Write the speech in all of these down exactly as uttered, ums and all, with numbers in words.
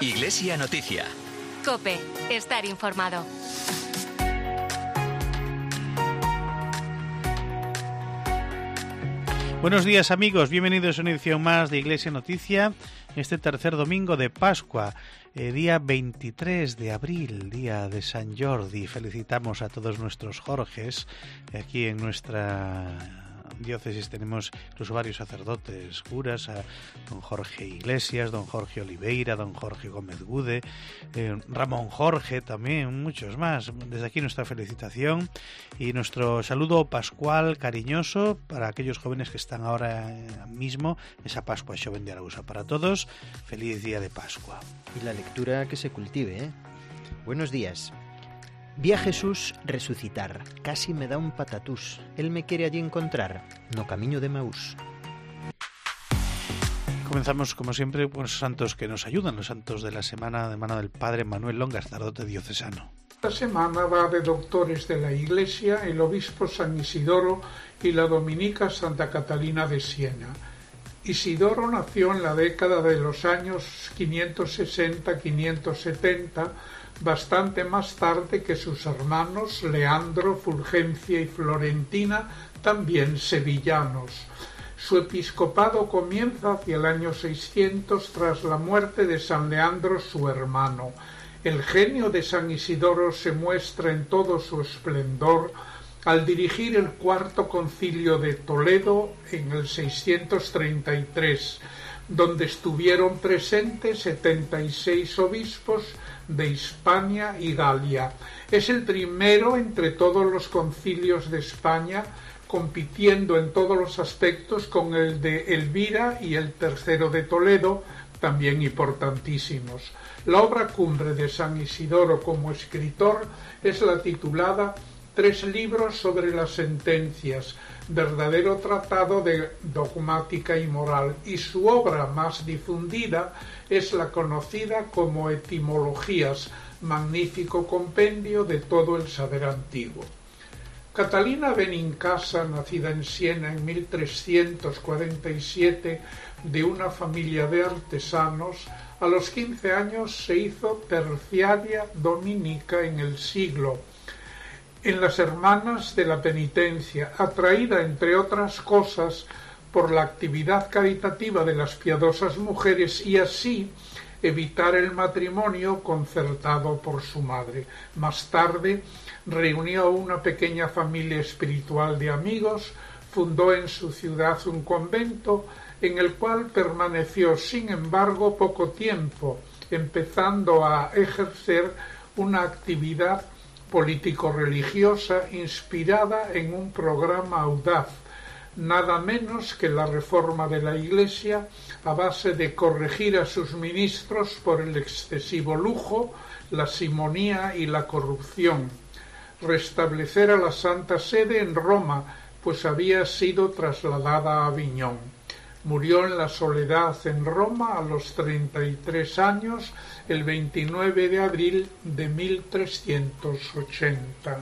Iglesia Noticia. COPE. Estar informado. Buenos días, amigos, bienvenidos a una edición más de Iglesia Noticia, este tercer domingo de Pascua, eh, día veintitrés de abril, día de San Jordi. Felicitamos a todos nuestros Jorges. Aquí en nuestra diócesis tenemos incluso varios sacerdotes, curas, a don Jorge Iglesias, don Jorge Oliveira, don Jorge Gómez Gude, eh, Ramón Jorge también, muchos más. Desde aquí nuestra felicitación y nuestro saludo pascual cariñoso para aquellos jóvenes que están ahora mismo, esa Pascua Xoven de Arausa. Para todos, feliz día de Pascua. Y la lectura que se cultive, ¿eh? Buenos días. Vi a Jesús resucitar, casi me da un patatús. Él me quiere allí encontrar, no camiño de Maús. Comenzamos, como siempre, con los santos que nos ayudan, los santos de la semana de mano del Padre Manuel Longa, sacerdote diocesano. Esta semana va de doctores de la Iglesia el obispo San Isidoro y la dominica Santa Catalina de Siena. Isidoro nació en la década de los años quinientos sesenta a quinientos setenta, bastante más tarde que sus hermanos Leandro, Fulgencia y Florentina, también sevillanos. Su episcopado comienza hacia el año seiscientos tras la muerte de San Leandro, su hermano. El genio de San Isidoro se muestra en todo su esplendor al dirigir el cuarto concilio de Toledo en el seiscientos treinta y tres, donde estuvieron presentes setenta y seis obispos de Hispania y Galia. Es el primero entre todos los concilios de España, compitiendo en todos los aspectos con el de Elvira y el tercero de Toledo, también importantísimos. La obra cumbre de San Isidoro como escritor es la titulada Tres libros sobre las sentencias, verdadero tratado de dogmática y moral, y su obra más difundida es la conocida como Etimologías, magnífico compendio de todo el saber antiguo. Catalina Benincasa, nacida en Siena en mil trescientos cuarenta y siete, de una familia de artesanos, a los quince años se hizo terciaria dominica en el siglo en las Hermanas de la Penitencia, atraída, entre otras cosas, por la actividad caritativa de las piadosas mujeres y así evitar el matrimonio concertado por su madre. Más tarde reunió una pequeña familia espiritual de amigos, fundó en su ciudad un convento en el cual permaneció, sin embargo, poco tiempo, empezando a ejercer una actividad político-religiosa inspirada en un programa audaz, nada menos que la reforma de la Iglesia a base de corregir a sus ministros por el excesivo lujo, la simonía y la corrupción, restablecer a la Santa Sede en Roma, pues había sido trasladada a Aviñón. Murió en la soledad en Roma a los treinta y tres años, el veintinueve de abril de mil trescientos ochenta.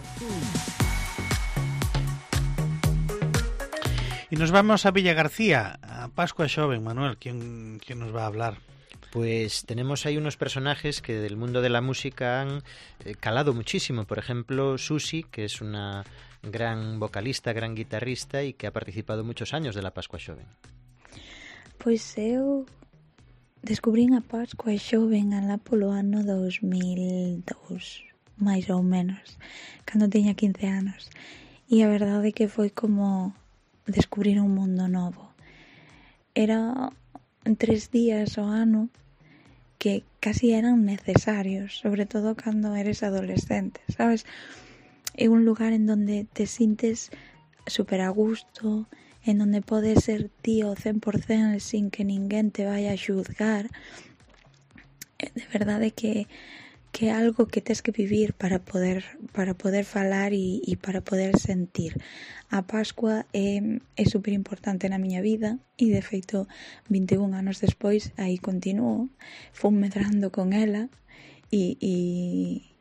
Y nos vamos a Villa García, a Pascua Xoven. Manuel, ¿quién, quién nos va a hablar? Pues tenemos ahí unos personajes que del mundo de la música han eh, calado muchísimo. Por ejemplo, Susi, que es una gran vocalista, gran guitarrista y que ha participado muchos años de la Pascua Xoven. Pois eu descubrín a Pascua Xoven alá polo ano dos mil dous, máis ou menos, cando tiña quince anos. E a verdade é que foi como descubrir un mundo novo. Era tres días ao ano que casi eran necesarios, sobre todo cando eres adolescente, sabes? É un lugar en donde te sintes super a gusto, en donde podes ser tío cen por cento sin que ninguén te vaya a xuzgar. De verdade que que é algo que tes que vivir para poder para poder falar e, e para poder sentir. A Pascua é, é super importante na miña vida e, de feito, vinte e un anos despois, aí continuo, fun medrando con ela e, e,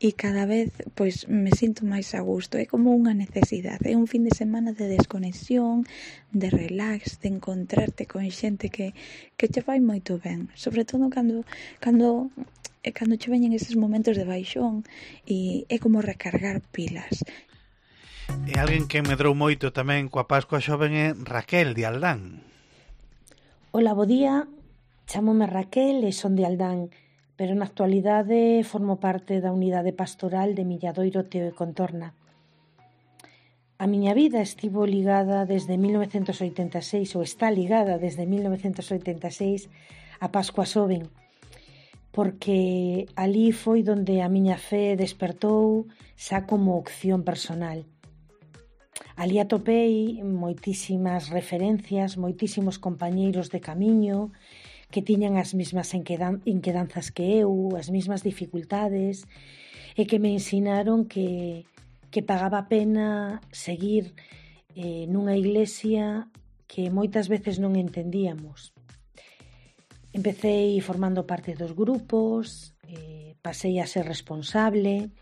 e cada vez pois me sinto máis a gusto. É como unha necesidade, é un fin de semana de desconexión, de relax, de encontrarte con xente que, que che fai moito ben, sobre todo cando cando cando che veñen eses momentos de baixón, e é como recargar pilas. E alguén que medrou moito tamén coa Pascua Xoven é Raquel de Aldán. Ola, bo día, chámome Raquel e son de Aldán, pero na actualidade formo parte da unidade pastoral de Milladoiro, Teo e Contorna. A miña vida estivo ligada desde mil novecentos oitenta e seis, ou está ligada desde mil novecentos oitenta e seis a Pascua Xoven, porque ali foi donde a miña fe despertou xa como opción personal. Ali atopei moitísimas referencias, moitísimos compañeiros de camiño que tiñan as mesmas inquedanzas que eu, as mesmas dificultades, e que me ensinaron que, que pagaba a pena seguir eh, nunha iglesia que moitas veces non entendíamos. Empecei formando parte dos grupos, eh, pasei a ser responsable,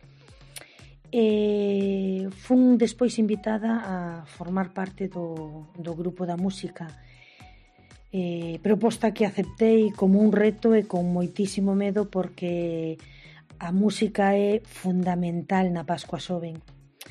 e fun despois invitada a formar parte do, do grupo da música, eh, proposta que aceptei como un reto e con moitísimo medo, porque a música é fundamental na Pascua Xoven.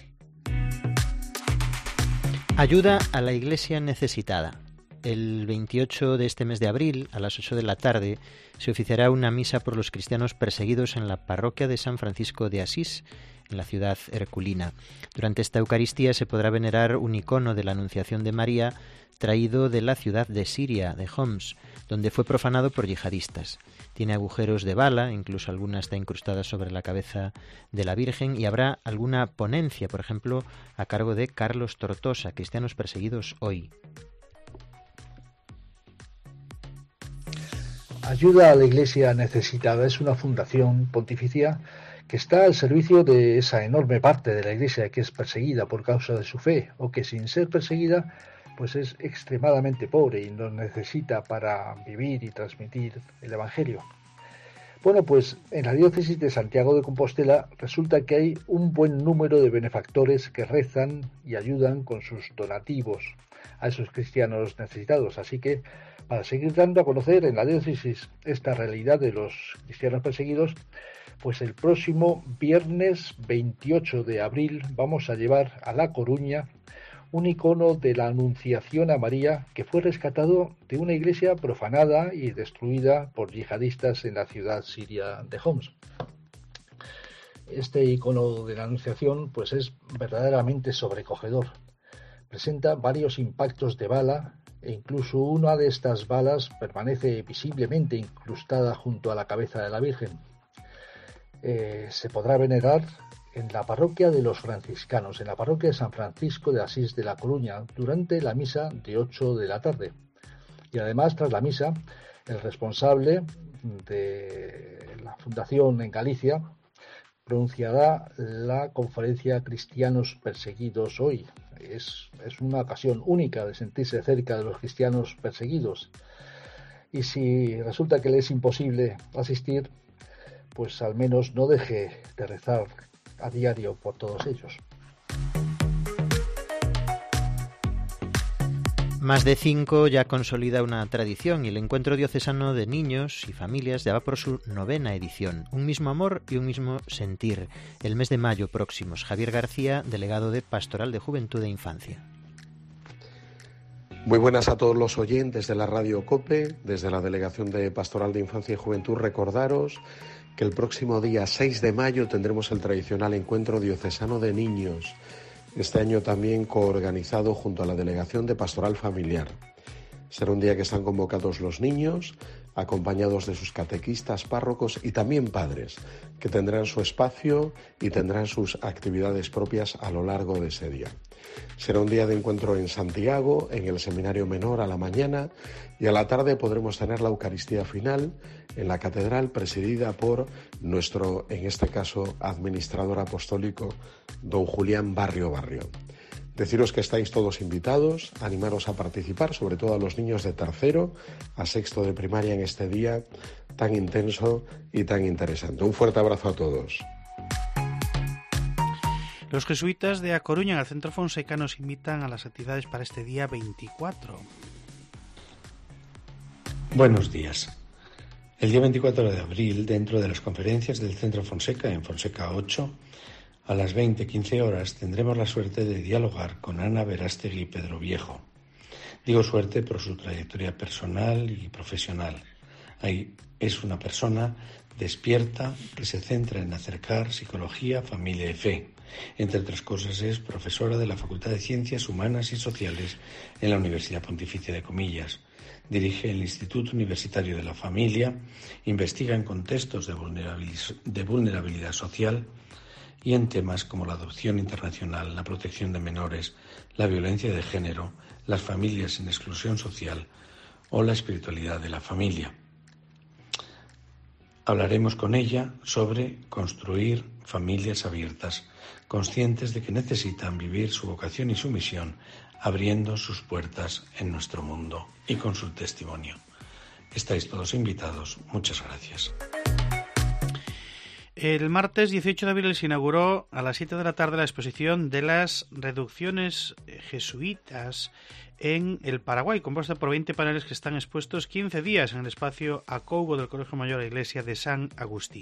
Ayuda a la Iglesia necesitada. El veintiocho de este mes de abril, a las ocho de la tarde, se oficiará una misa por los cristianos perseguidos en la parroquia de San Francisco de Asís, en la ciudad herculina. Durante esta Eucaristía se podrá venerar un icono de la Anunciación de María traído de la ciudad de Siria, de Homs, donde fue profanado por yihadistas. Tiene agujeros de bala, incluso alguna está incrustada sobre la cabeza de la Virgen, y habrá alguna ponencia, por ejemplo, a cargo de Carlos Tortosa, Cristianos perseguidos hoy. Ayuda a la Iglesia necesitada es una fundación pontificia que está al servicio de esa enorme parte de la Iglesia que es perseguida por causa de su fe, o que sin ser perseguida pues es extremadamente pobre y nos necesita para vivir y transmitir el Evangelio. Bueno, pues en la diócesis de Santiago de Compostela resulta que hay un buen número de benefactores que rezan y ayudan con sus donativos a esos cristianos necesitados, así que para seguir dando a conocer en la diócesis esta realidad de los cristianos perseguidos, pues el próximo viernes veintiocho de abril vamos a llevar a La Coruña un icono de la Anunciación a María que fue rescatado de una iglesia profanada y destruida por yihadistas en la ciudad siria de Homs. Este icono de la Anunciación pues es verdaderamente sobrecogedor. Presenta varios impactos de bala e incluso una de estas balas permanece visiblemente incrustada junto a la cabeza de la Virgen. Eh, se podrá venerar en la parroquia de los franciscanos, en la parroquia de San Francisco de Asís de La Coruña, durante la misa de ocho de la tarde. Y además, tras la misa, el responsable de la fundación en Galicia pronunciará la conferencia Cristianos Perseguidos Hoy. Es, es una ocasión única de sentirse cerca de los cristianos perseguidos. Y si resulta que le es imposible asistir, pues al menos no deje de rezar a diario por todos ellos. Más de cinco ya consolida una tradición, y el Encuentro Diocesano de Niños y Familias ya va por su novena edición. Un mismo amor y un mismo sentir. El mes de mayo próximos. Javier García, delegado de Pastoral de Juventud e Infancia. Muy buenas a todos los oyentes de la Radio COPE. Desde la Delegación de Pastoral de Infancia y Juventud, recordaros que el próximo día seis de mayo tendremos el tradicional Encuentro Diocesano de Niños. Este año también coorganizado junto a la Delegación de Pastoral Familiar. Será un día que están convocados los niños, acompañados de sus catequistas, párrocos y también padres, que tendrán su espacio y tendrán sus actividades propias a lo largo de ese día. Será un día de encuentro en Santiago, en el Seminario Menor a la mañana, y a la tarde podremos tener la Eucaristía final en la Catedral, presidida por nuestro, en este caso, administrador apostólico, don Julián Barrio Barrio. Deciros que estáis todos invitados, animaros a participar, sobre todo a los niños de tercero a sexto de primaria en este día tan intenso y tan interesante. Un fuerte abrazo a todos. Los jesuitas de A Coruña, en el Centro Fonseca, nos invitan a las actividades para este día veinticuatro. Buenos días. El día veinticuatro de abril, dentro de las conferencias del Centro Fonseca, en Fonseca ocho, a las veinte quince horas, tendremos la suerte de dialogar con Ana Verástegui Pedro Viejo. Digo suerte por su trayectoria personal y profesional. Ahí es una persona despierta que se centra en acercar psicología, familia y fe. Entre otras cosas, es profesora de la Facultad de Ciencias Humanas y Sociales en la Universidad Pontificia de Comillas. Dirige el Instituto Universitario de la Familia, investiga en contextos de vulnerabilidad, de vulnerabilidad social y en temas como la adopción internacional, la protección de menores, la violencia de género, las familias en exclusión social o la espiritualidad de la familia. Hablaremos con ella sobre construir familias abiertas, conscientes de que necesitan vivir su vocación y su misión, abriendo sus puertas en nuestro mundo, y con su testimonio. Estáis todos invitados. Muchas gracias. El martes dieciocho de abril se inauguró a las siete de la tarde la exposición de las reducciones jesuitas en el Paraguay, compuesta por veinte paneles que están expuestos quince días en el espacio Acougo del Colegio Mayor de la Iglesia de San Agustín.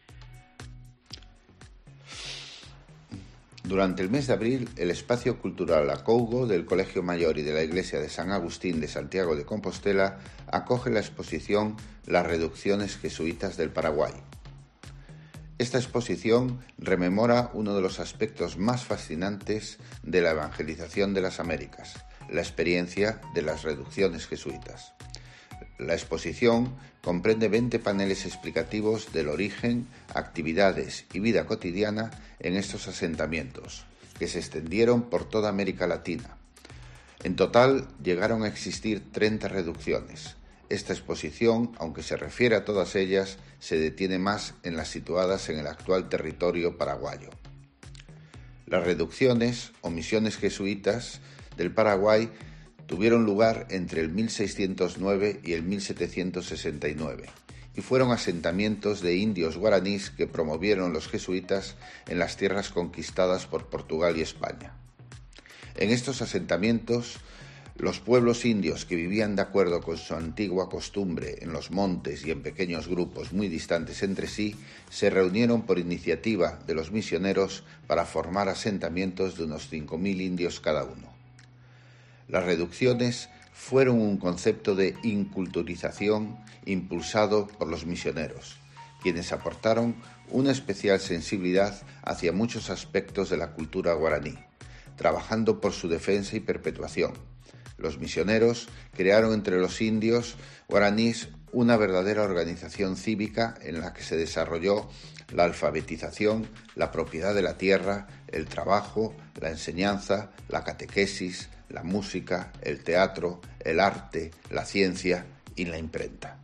Durante el mes de abril, el espacio cultural Acougo del Colegio Mayor y de la Iglesia de San Agustín de Santiago de Compostela acoge la exposición Las reducciones jesuitas del Paraguay. Esta exposición rememora uno de los aspectos más fascinantes de la evangelización de las Américas, la experiencia de las reducciones jesuitas. La exposición comprende veinte paneles explicativos del origen, actividades y vida cotidiana en estos asentamientos, que se extendieron por toda América Latina. En total llegaron a existir treinta reducciones. Esta exposición, aunque se refiere a todas ellas, se detiene más en las situadas en el actual territorio paraguayo. Las reducciones o misiones jesuitas del Paraguay tuvieron lugar entre el mil seiscientos nueve y el mil setecientos sesenta y nueve y fueron asentamientos de indios guaraníes que promovieron los jesuitas en las tierras conquistadas por Portugal y España. En estos asentamientos, los pueblos indios que vivían de acuerdo con su antigua costumbre en los montes y en pequeños grupos muy distantes entre sí, se reunieron por iniciativa de los misioneros para formar asentamientos de unos cinco mil indios cada uno. Las reducciones fueron un concepto de inculturización impulsado por los misioneros, quienes aportaron una especial sensibilidad hacia muchos aspectos de la cultura guaraní, trabajando por su defensa y perpetuación. Los misioneros crearon entre los indios guaraníes una verdadera organización cívica en la que se desarrolló la alfabetización, la propiedad de la tierra, el trabajo, la enseñanza, la catequesis, la música, el teatro, el arte, la ciencia y la imprenta.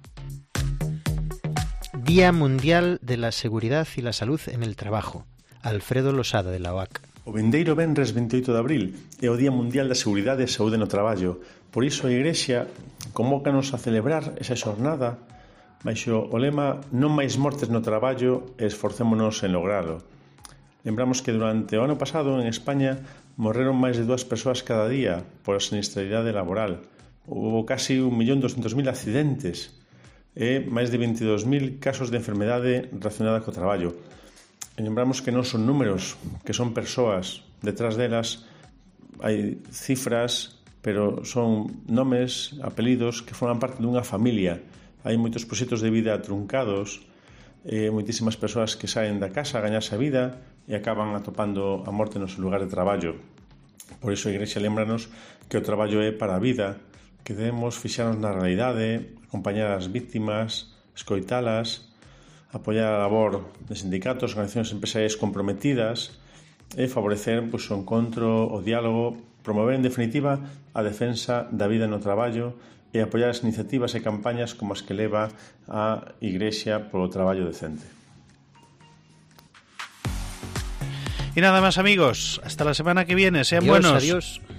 Día Mundial de la Seguridad y la Salud en el Trabajo. Alfredo Losada, de la O A C. O vindeiro venres veintioito de abril é o Día Mundial da Seguridade e Saúde no Traballo. Por iso a Igrexa convócanos a celebrar esa xornada baixo o lema non máis mortes no traballo e esforcémonos en logralo. Lembramos que durante o ano pasado en España morreron máis de dúas persoas cada día por a sinistralidade laboral. Houve casi un millón doscientos mil accidentes e máis de veintidós mil casos de enfermedade relacionada co traballo. E lembramos que non son números, que son persoas. Detrás delas hai cifras, pero son nomes, apelidos que forman parte dunha familia. Hai moitos proxectos de vida truncados, e moitísimas persoas que saen da casa a gañarse a vida e acaban atopando a morte no seu lugar de traballo. Por iso a Igrexa lembranos que o traballo é para a vida, que debemos fixarnos na realidade, acompañar as víctimas, escoitalas, apoiar a labor de sindicatos, organizacións empresariais comprometidas e favorecer pois, o encontro, o diálogo, promover en definitiva a defensa da vida no traballo e apoiar as iniciativas e campañas como as que leva a Igrexa polo traballo decente. Y nada más, amigos, hasta la semana que viene, sean Adiós, buenos. Adiós.